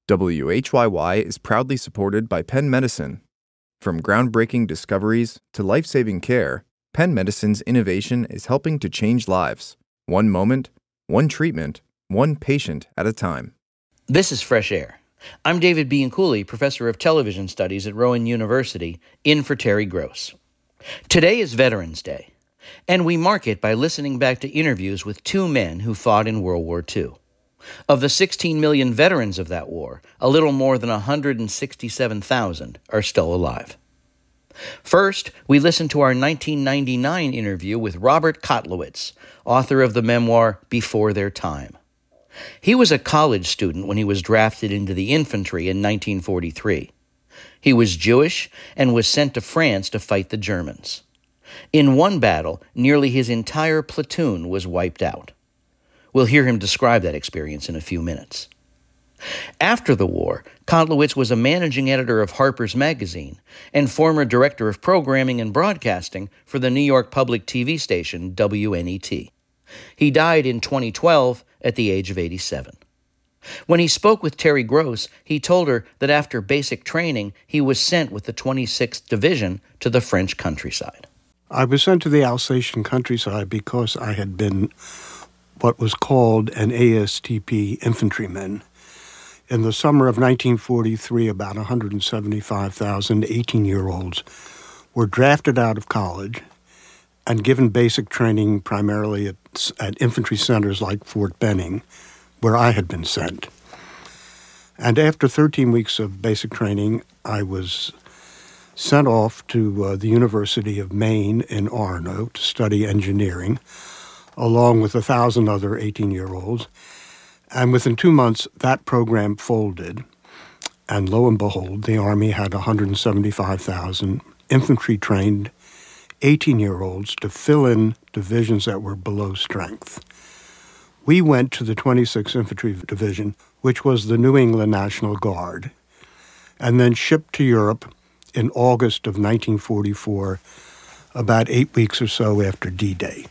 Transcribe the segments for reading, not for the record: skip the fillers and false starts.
WHYY is proudly supported by Penn Medicine. From groundbreaking discoveries to life-saving care, Penn Medicine's innovation is helping to change lives. One moment, one treatment, one patient at a time. This is Fresh Air. I'm David Bianculli, Professor of Television Studies at Rowan University, in for Terry Gross. Today is Veterans Day, and we mark it by listening back to interviews with two men who fought in World War II. Of the 16 million veterans of that war, a little more than 167,000 are still alive. First, we listened to our 1999 interview with Robert Kotlowitz, author of the memoir Before Their Time. He was a college student when he was drafted into the infantry in 1943. He was Jewish and was sent to France to fight the Germans. In one battle, nearly his entire platoon was wiped out. We'll hear him describe that experience in a few minutes. After the war, Kotlowitz was a managing editor of Harper's Magazine and former director of programming and broadcasting for the New York public TV station WNET. He died in 2012 at the age of 87. When he spoke with Terry Gross, he told her that after basic training, he was sent with the 26th Division to the French countryside. I was sent to the Alsatian countryside because I had been what was called an ASTP infantryman. In the summer of 1943, about 175,000 18-year-olds were drafted out of college and given basic training primarily at infantry centers like Fort Benning, where I had been sent. And after 13 weeks of basic training, I was sent off to the University of Maine in Orono to study engineering, along with 1,000 other 18-year-olds. And within 2 months, that program folded. And lo and behold, the Army had 175,000 infantry-trained 18-year-olds to fill in divisions that were below strength. We went to the 26th Infantry Division, which was the New England National Guard, and then shipped to Europe in August of 1944, about 8 weeks or so after D-Day.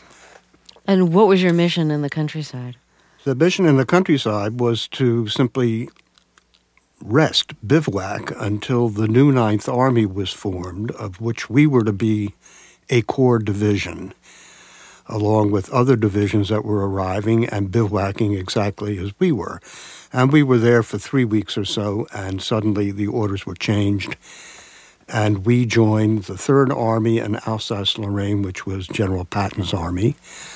And what was your mission in the countryside? The mission in the countryside was to simply rest, bivouac, until the new Ninth Army was formed, of which we were to be a corps division, along with other divisions that were arriving and bivouacking exactly as we were. And we were there for 3 weeks or so, and suddenly the orders were changed, and we joined the Third Army in Alsace-Lorraine, which was General Patton's army.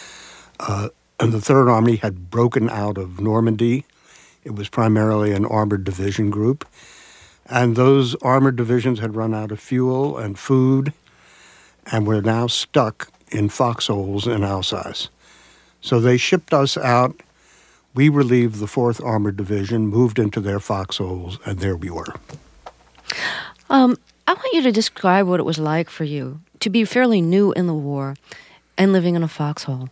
And the Third Army had broken out of Normandy. It was primarily an armored division group. And those armored divisions had run out of fuel and food and were now stuck in foxholes in Alsace. So they shipped us out. We relieved the 4th Armored Division, moved into their foxholes, and there we were. I want you to describe what it was like for you to be fairly new in the war and living in a foxhole.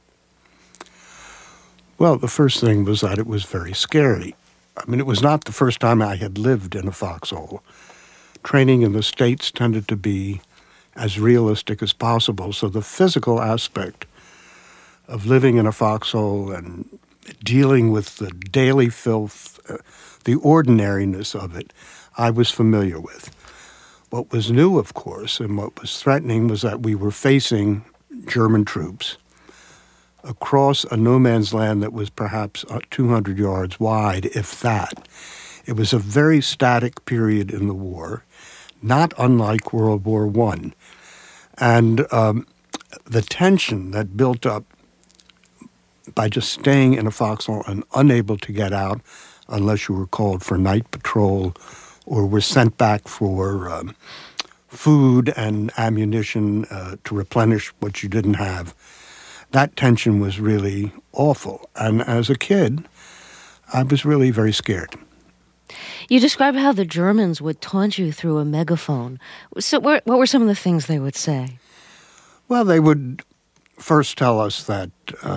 Well, the first thing was that it was very scary. I mean, it was not the first time I had lived in a foxhole. Training in the States tended to be as realistic as possible, so the physical aspect of living in a foxhole and dealing with the daily filth, the ordinariness of it, I was familiar with. What was new, of course, and what was threatening was that we were facing German troops across a no-man's land that was perhaps 200 yards wide, if that. It was a very static period in the war, not unlike World War I. And the tension that built up by just staying in a foxhole and unable to get out unless you were called for night patrol or were sent back for food and ammunition to replenish what you didn't have, that tension was really awful. And as a kid, I was really very scared. You describe how the Germans would taunt you through a megaphone. So what were some of the things they would say? Well, they would first tell us that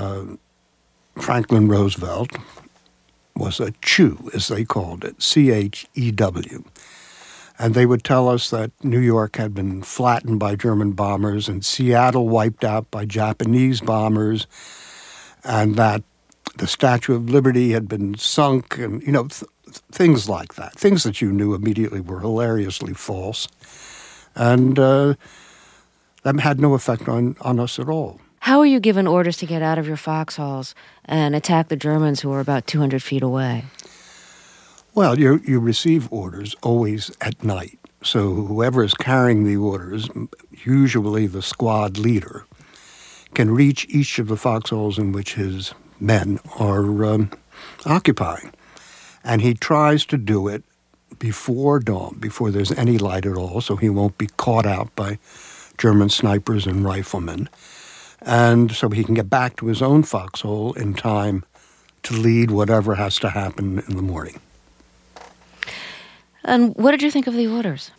Franklin Roosevelt was a Chew, as they called it, C-H-E-W. And they would tell us that New York had been flattened by German bombers and Seattle wiped out by Japanese bombers, and that the Statue of Liberty had been sunk, and, things like that, things that you knew immediately were hilariously false, and that had no effect on us at all. How were you given orders to get out of your foxholes and attack the Germans who were about 200 feet away? Well, you receive orders always at night. So whoever is carrying the orders, usually the squad leader, can reach each of the foxholes in which his men are occupying. And he tries to do it before dawn, before there's any light at all, so he won't be caught out by German snipers and riflemen. And so he can get back to his own foxhole in time to lead whatever has to happen in the morning. And what did you think of the orders?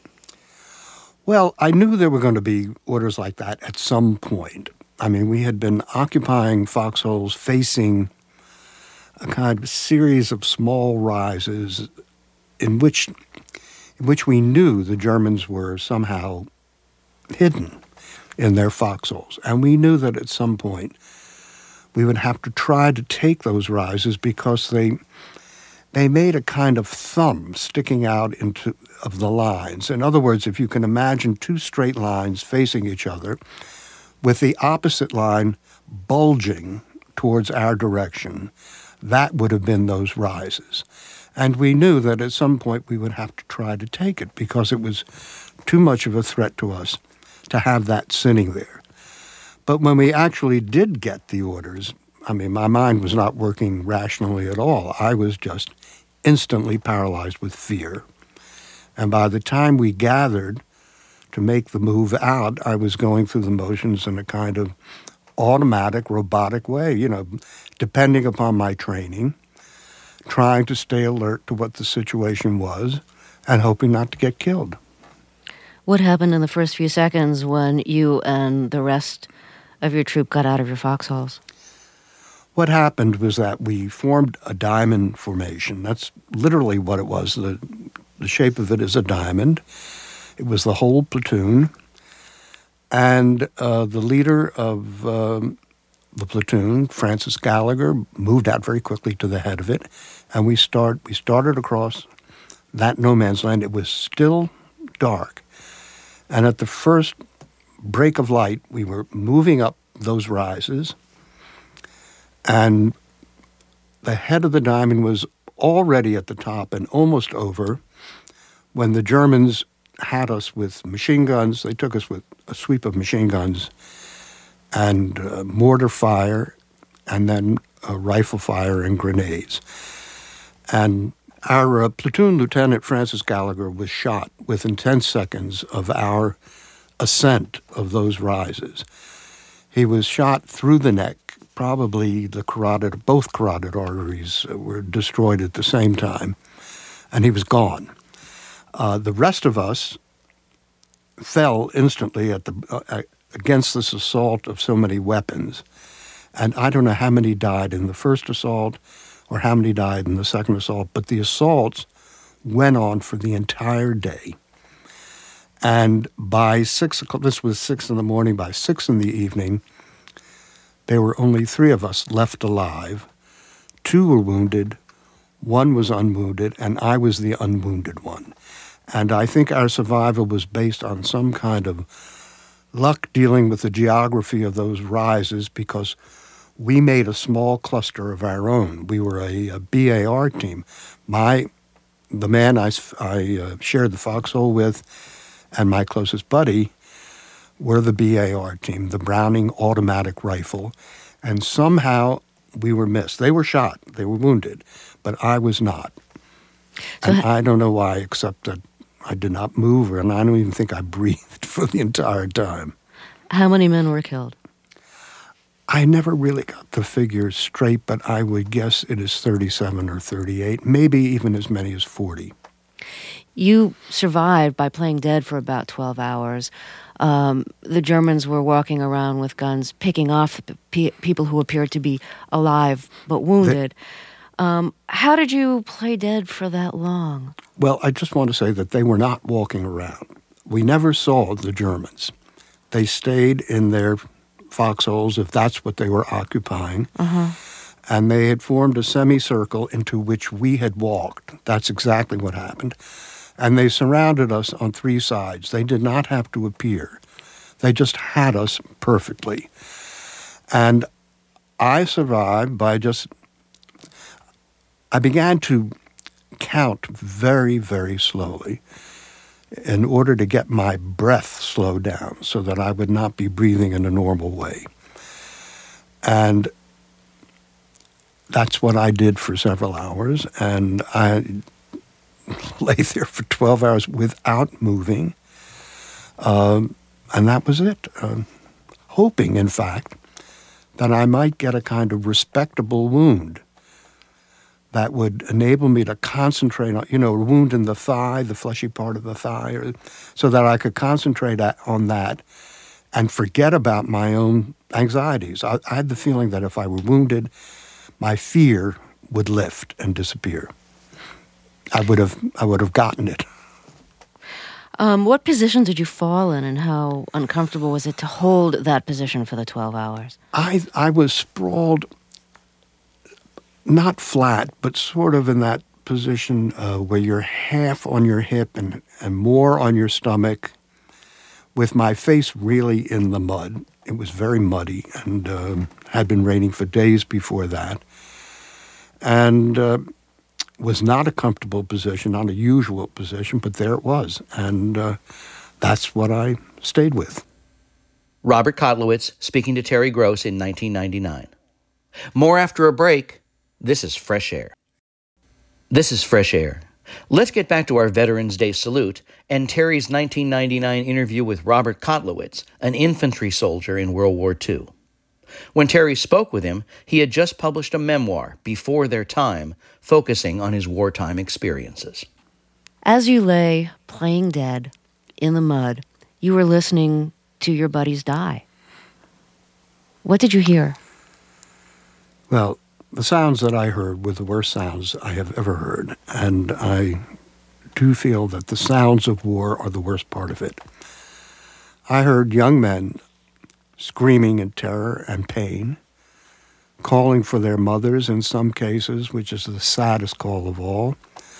Well, I knew there were going to be orders like that at some point. I mean, we had been occupying foxholes facing a kind of series of small rises in which we knew the Germans were somehow hidden in their foxholes. And we knew that at some point we would have to try to take those rises because they made a kind of thumb sticking out of the lines. In other words, if you can imagine two straight lines facing each other with the opposite line bulging towards our direction, that would have been those rises. And we knew that at some point we would have to try to take it because it was too much of a threat to us to have that sitting there. But when we actually did get the orders, I mean, my mind was not working rationally at all. I was just instantly paralyzed with fear. And by the time we gathered to make the move out, I was going through the motions in a kind of automatic, robotic way, depending upon my training, trying to stay alert to what the situation was and hoping not to get killed. What happened in the first few seconds when you and the rest of your troop got out of your foxholes? What happened was that we formed a diamond formation. That's literally what it was. The shape of it is a diamond. It was the whole platoon. And the leader of the platoon, Francis Gallagher, moved out very quickly to the head of it. And we started across that no man's land. It was still dark. And at the first break of light, we were moving up those rises. And the head of the diamond was already at the top and almost over when the Germans had us with machine guns. They took us with a sweep of machine guns and mortar fire and then rifle fire and grenades. And our platoon lieutenant, Francis Gallagher, was shot within 10 seconds of our ascent of those rises. He was shot through the neck. Probably both carotid arteries were destroyed at the same time, and he was gone. The rest of us fell instantly against this assault of so many weapons, and I don't know how many died in the first assault or how many died in the second assault, but the assaults went on for the entire day. And by 6 o'clock, this was 6 in the morning, by 6 in the evening, there were only 3 of us left alive. 2 were wounded, 1 was unwounded, and I was the unwounded one. And I think our survival was based on some kind of luck dealing with the geography of those rises because we made a small cluster of our own. We were a BAR team. The man I shared the foxhole with and my closest buddy were the BAR team, the Browning automatic rifle, and somehow we were missed. They were shot, they were wounded, but I was not. And I don't know why, except that I did not move, and I don't even think I breathed for the entire time. How many men were killed? I never really got the figures straight, but I would guess it is 37 or 38, maybe even as many as 40. You survived by playing dead for about 12 hours. The Germans were walking around with guns, picking off people who appeared to be alive but wounded. How did you play dead for that long? Well, I just want to say that they were not walking around. We never saw the Germans. They stayed in their foxholes, if that's what they were occupying. and they had formed a semicircle into which we had walked. That's exactly what happened. And they surrounded us on three sides. They did not have to appear. They just had us perfectly. And I survived by I began to count very, very slowly in order to get my breath slowed down so that I would not be breathing in a normal way. And that's what I did for several hours, and I lay there for 12 hours without moving, and that was it. Hoping, in fact, that I might get a kind of respectable wound that would enable me to concentrate on, a wound in the thigh, the fleshy part of the thigh, so that I could concentrate on that and forget about my own anxieties. I had the feeling that if I were wounded, my fear would lift and disappear. I would have gotten it. What position did you fall in, and how uncomfortable was it to hold that position for the 12 hours? I was sprawled, not flat, but sort of in that position where you're half on your hip and more on your stomach, with my face really in the mud. It was very muddy and had been raining for days before that. And was not a comfortable position, not a usual position, but there it was. And that's what I stayed with. Robert Kotlowitz speaking to Terry Gross in 1999. More after a break. This is Fresh Air. This is Fresh Air. Let's get back to our Veterans Day salute and Terry's 1999 interview with Robert Kotlowitz, an infantry soldier in World War II. When Terry spoke with him, he had just published a memoir, Before Their Time, focusing on his wartime experiences. As you lay playing dead in the mud, you were listening to your buddies die. What did you hear? Well, the sounds that I heard were the worst sounds I have ever heard, and I do feel that the sounds of war are the worst part of it. I heard young men screaming in terror and pain, calling for their mothers in some cases, which is the saddest call of all.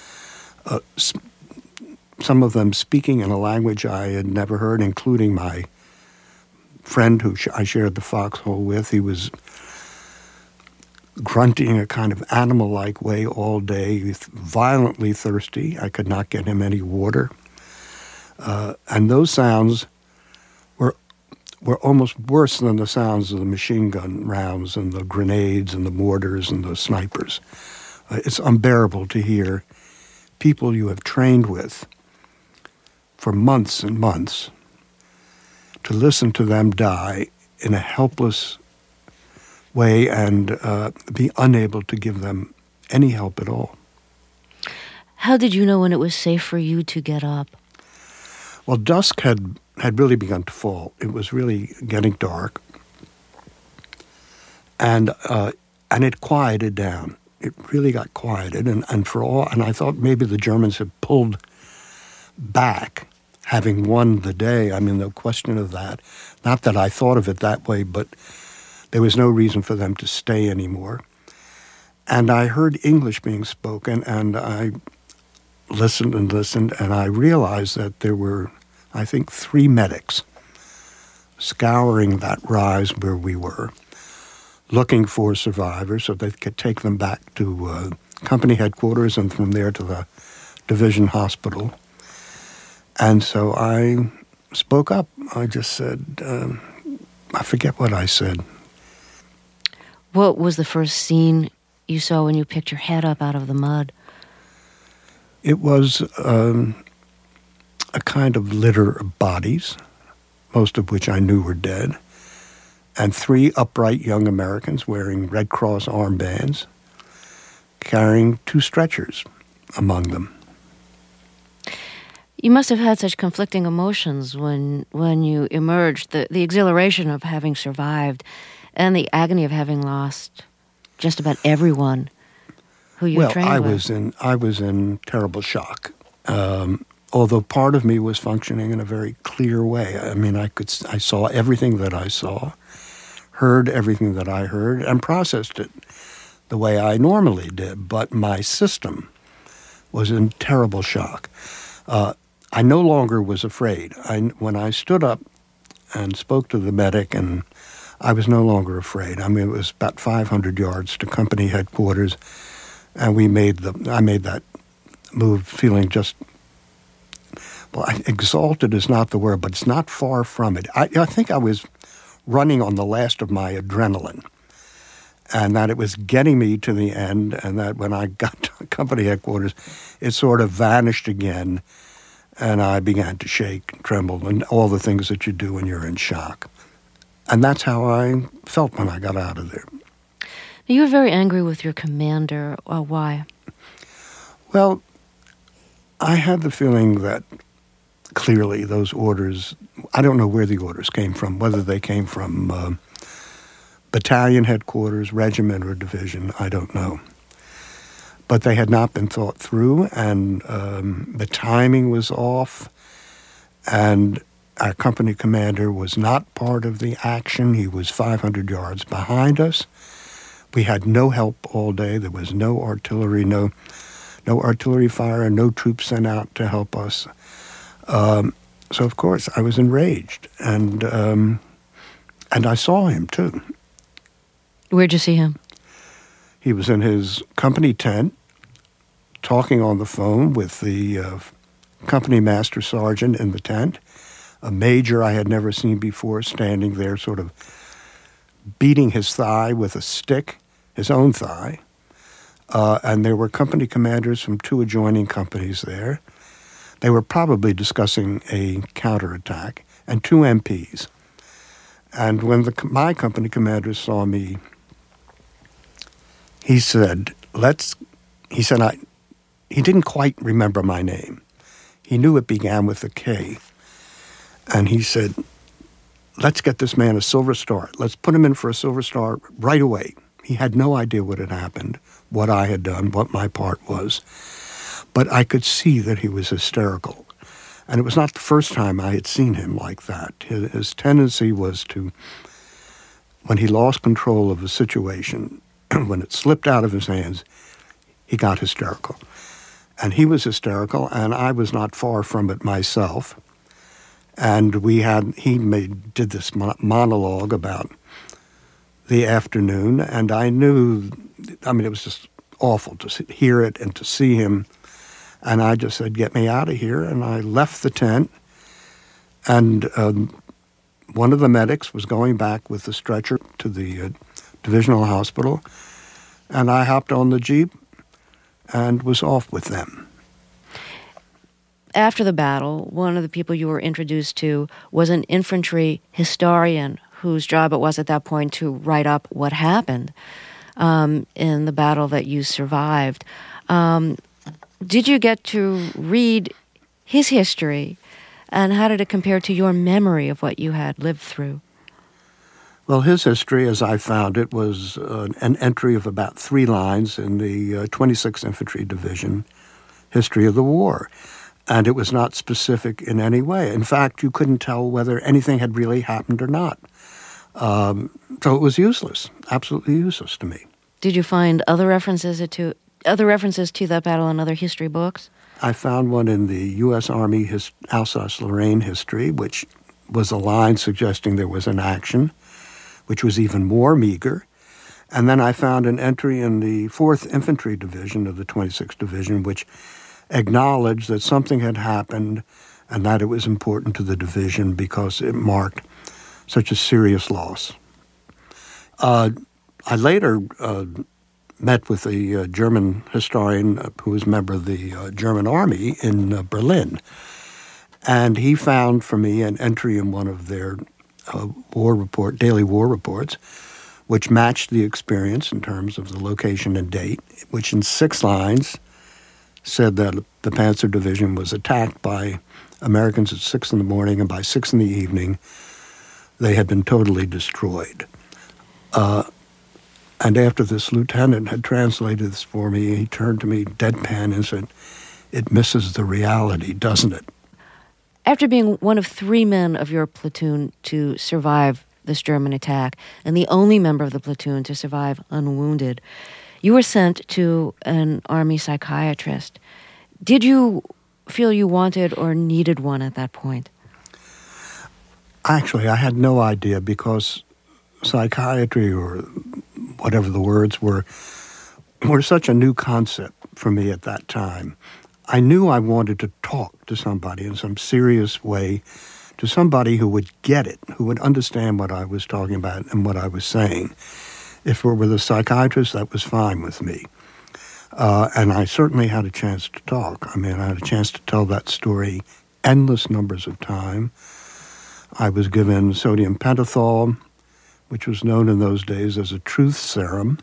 Some of them speaking in a language I had never heard, including my friend who I shared the foxhole with. He was grunting a kind of animal-like way all day, violently thirsty. I could not get him any water. And those sounds were almost worse than the sounds of the machine gun rounds and the grenades and the mortars and the snipers. It's unbearable to hear people you have trained with for months and months, to listen to them die in a helpless way and be unable to give them any help at all. How did you know when it was safe for you to get up? Well, dusk had really begun to fall. It was really getting dark, and it quieted down. It really got quieted, and I thought maybe the Germans had pulled back, having won the day. I mean, no question of that. Not that I thought of it that way, but there was no reason for them to stay anymore. And I heard English being spoken, and I listened, and I realized that there were, I think, 3 medics scouring that rise where we were, looking for survivors so they could take them back to company headquarters and from there to the division hospital. And so I spoke up. I just said, I forget what I said. What was the first scene you saw when you picked your head up out of the mud? It was a kind of litter of bodies, most of which I knew were dead, and 3 upright young Americans wearing Red Cross armbands, carrying 2 stretchers among them. You must have had such conflicting emotions when you emerged, the exhilaration of having survived and the agony of having lost just about everyone who you trained with. Well, I was in terrible shock. Although part of me was functioning in a very clear way. I mean, I saw everything that I saw, heard everything that I heard, and processed it. the way I normally did, but my system was in terrible shock. I no longer was afraid. When I stood up and spoke to the medic, and I was no longer afraid. I mean, it was about 500 yards to company headquarters, and I made that move feeling just, well, exalted is not the word, but it's not far from it. I think I was running on the last of my adrenaline, and that it was getting me to the end, and that when I got to company headquarters, it sort of vanished again, and I began to shake and tremble and all the things that you do when you're in shock. And that's how I felt when I got out of there. You were very angry with your commander. Why? Well, I had the feeling that clearly those orders, I don't know where the orders came from, whether they came from battalion headquarters, regiment, or division, I don't know. But they had not been thought through, and the timing was off, and our company commander was not part of the action. He was 500 yards behind us. We had no help all day. There was no artillery, no artillery fire, no troops sent out to help us. So, of course, I was enraged, and I saw him, too. Where'd you see him? He was in his company tent, talking on the phone with the company master sergeant in the tent, a major I had never seen before, standing there sort of beating his thigh with a stick, his own thigh. And there were company commanders from 2 adjoining companies there. They were probably discussing a counterattack, and 2 MPs. And when my company commander saw me, he said, he didn't quite remember my name. He knew it began with a K. And he said, let's get this man a Silver Star. Let's put him in for a Silver Star right away. He had no idea what had happened, what I had done, what my part was. But I could see that he was hysterical. And it was not the first time I had seen him like that. His tendency was to, when he lost control of a situation, when it slipped out of his hands, he got hysterical. And he was hysterical, and I was not far from it myself. And he did this monologue about the afternoon, and I knew, it was just awful to hear it and to see him. And I just said, get me out of here. And I left the tent, and one of the medics was going back with the stretcher to the divisional hospital, and I hopped on the Jeep and was off with them. After the battle, one of the people you were introduced to was an infantry historian whose job it was at that point to write up what happened in the battle that you survived. Did you get to read his history, and how did it compare to your memory of what you had lived through? Well, his history, as I found it, was an entry of about 3 lines in the 26th Infantry Division history of the war. And it was not specific in any way. In fact, you couldn't tell whether anything had really happened or not. So it was useless, absolutely useless to me. Did you find other references to that battle in other history books? I found one in the U.S. Army Alsace-Lorraine history, which was a line suggesting there was an action, which was even more meager. And then I found an entry in the 4th Infantry Division of the 26th Division, which acknowledged that something had happened and that it was important to the division because it marked such a serious loss. I later met with a German historian who was a member of the German Army in Berlin, and he found for me an entry in one of their daily war reports, which matched the experience in terms of the location and date, which in 6 lines said that the Panzer Division was attacked by Americans at 6 in the morning, and by 6 in the evening, they had been totally destroyed. And after this lieutenant had translated this for me, he turned to me deadpan and said, "It misses the reality, doesn't it?" After being one of 3 men of your platoon to survive this German attack, and the only member of the platoon to survive unwounded, You were sent to an Army psychiatrist. Did you feel you wanted or needed one at that point? Actually, I had no idea, because psychiatry, or whatever the words were such a new concept for me at that time. I knew I wanted to talk to somebody in some serious way, to somebody who would get it, who would understand what I was talking about and what I was saying. If it were with a psychiatrist, that was fine with me. And I certainly had a chance to talk. I mean, I had a chance to tell that story endless numbers of time. I was given sodium pentothal, which was known in those days as a truth serum,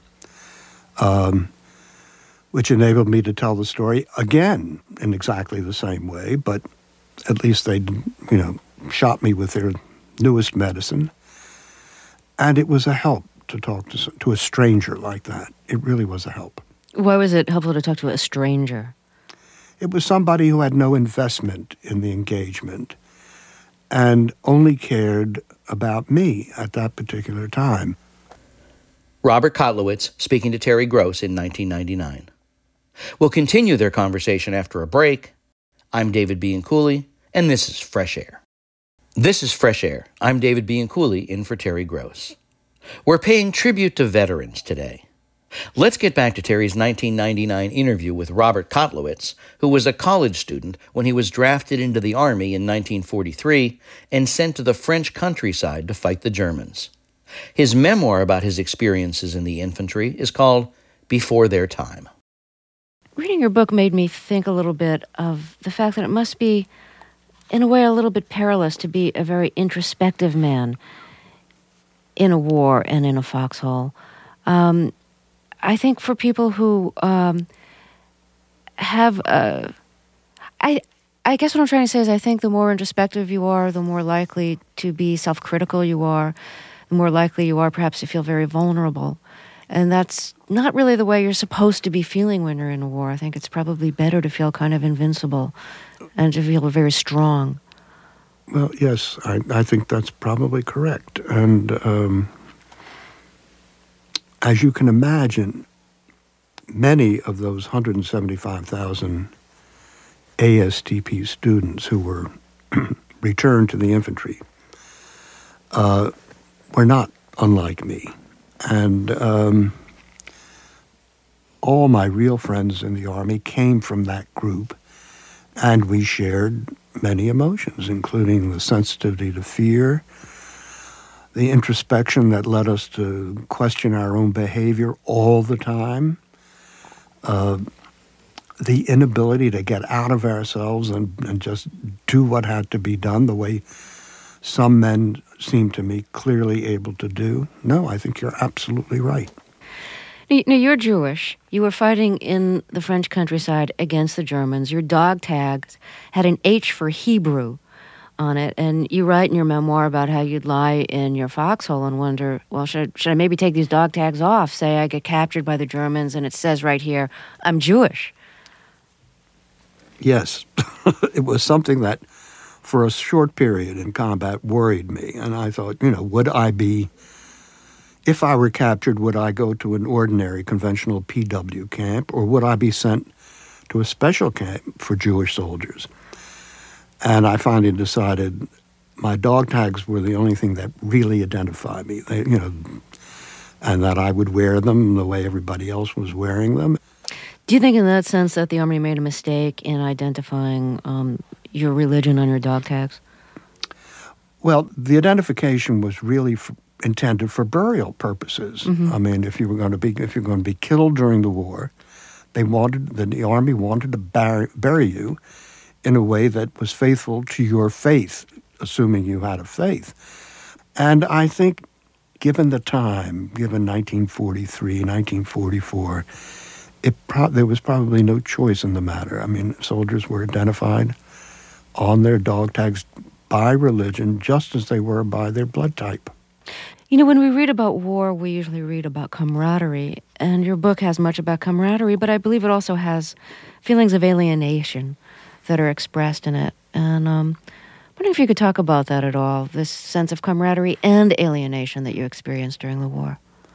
which enabled me to tell the story again in exactly the same way, but at least they, shot me with their newest medicine. And it was a help to talk to a stranger like that. It really was a help. Why was it helpful to talk to a stranger? It was somebody who had no investment in the engagement and only cared about me at that particular time. Robert Kotlowitz speaking to Terry Gross in 1999. We'll continue their conversation after a break. I'm David Bianculli, and this is Fresh Air. This is Fresh Air. I'm David Bianculli, in for Terry Gross. We're paying tribute to veterans today. Let's get back to Terry's 1999 interview with Robert Kotlowitz, who was a college student when he was drafted into the Army in 1943 and sent to the French countryside to fight the Germans. His memoir about his experiences in the infantry is called Before Their Time. Reading your book made me think a little bit of the fact that it must be, in a way, a little bit perilous to be a very introspective man in a war and in a foxhole. I think for people who have... I guess what I'm trying to say is I think the more introspective you are, the more likely to be self-critical you are, the more likely you are perhaps to feel very vulnerable. And that's not really the way you're supposed to be feeling when you're in a war. I think it's probably better to feel kind of invincible and to feel very strong. Well, yes, I think that's probably correct. And as you can imagine, many of those 175,000 ASTP students who were returned to the infantry were not unlike me. And all my real friends in the Army came from that group, and we shared many emotions, including the sensitivity to fear, the introspection that led us to question our own behavior all the time, the inability to get out of ourselves and just do what had to be done the way some men seem to me clearly able to do. No, I think you're absolutely right. Now, you're Jewish. You were fighting in the French countryside against the Germans. Your dog tags had an H for Hebrew on it, and you write in your memoir about how you'd lie in your foxhole and wonder, well, should I maybe take these dog tags off? Say I get captured by the Germans, and it says right here, I'm Jewish. Yes. It was something that, for a short period in combat, worried me. And I thought, would I be, if I were captured, would I go to an ordinary conventional PW camp, or would I be sent to a special camp for Jewish soldiers? And I finally decided my dog tags were the only thing that really identified me, and that I would wear them the way everybody else was wearing them. Do you think in that sense that the Army made a mistake in identifying your religion on your dog tags? Well, the identification was really intended for burial purposes. Mm-hmm. I mean, if you're going to be killed during the war, the Army wanted to bury you in a way that was faithful to your faith, assuming you had a faith. And I think, given the time, given 1943, 1944, there was probably no choice in the matter. I mean, soldiers were identified on their dog tags by religion just as they were by their blood type. When we read about war, we usually read about camaraderie, and your book has much about camaraderie, but I believe it also has feelings of alienation that are expressed in it. And I'm wondering if you could talk about that at all, this sense of camaraderie and alienation that you experienced during the war.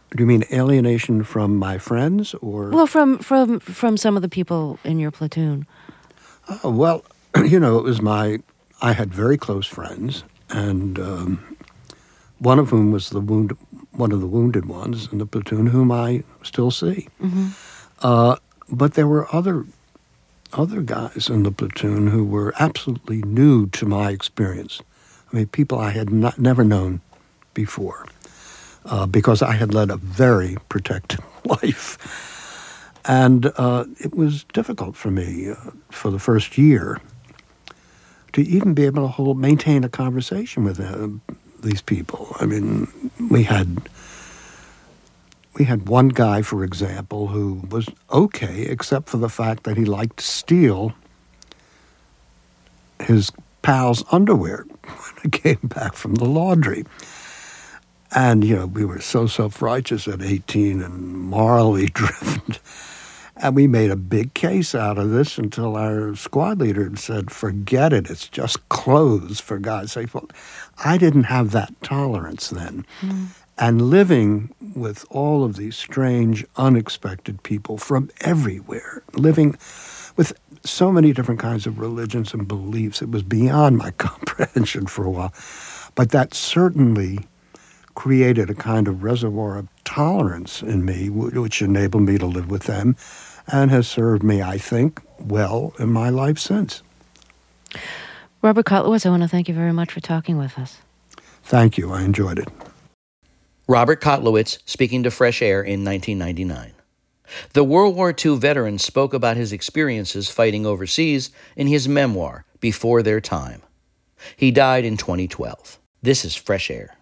Do you mean alienation from my friends, or? Well, from some of the people in your platoon. Well, it was I had very close friends, and one of whom was one of the wounded ones in the platoon, whom I still see. Mm-hmm. But there were other guys in the platoon who were absolutely new to my experience. I mean, people I had never known before, because I had led a very protected life. And it was difficult for me for the first year to even be able to maintain a conversation with these people. I mean, we had one guy, for example, who was okay, except for the fact that he liked to steal his pal's underwear when it came back from the laundry. And, we were so self-righteous at 18 and morally driven. And we made a big case out of this until our squad leader said, forget it, it's just clothes, for God's sake. Well, I didn't have that tolerance then. Mm. And living with all of these strange, unexpected people from everywhere, living with so many different kinds of religions and beliefs, it was beyond my comprehension for a while. But that certainly created a kind of reservoir of tolerance in me, which enabled me to live with them and has served me, I think, well in my life since. Robert Kotlowitz, I want to thank you very much for talking with us. Thank you. I enjoyed it. Robert Kotlowitz speaking to Fresh Air in 1999. The World War II veteran spoke about his experiences fighting overseas in his memoir, Before Their Time. He died in 2012. This is Fresh Air.